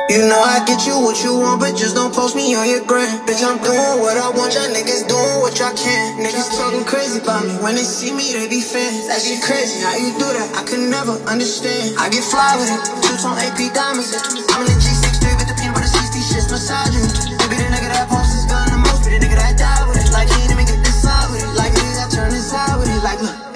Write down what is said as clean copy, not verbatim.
You know I get you what you want, but just don't post me on your gram. Bitch, I'm doing what I want, y'all niggas doing what y'all can. Niggas talking crazy about me, when they see me, they be fans. That shit crazy, how you do that, I could never understand. I get fly with it, two-tone AP diamonds. I'm in the G63 with the peanut butter 60 shits massage you. You be the nigga that posts his gun the most, be the nigga that die with it. Like he didn't even get this side with it, like he got turned inside with it. Like look.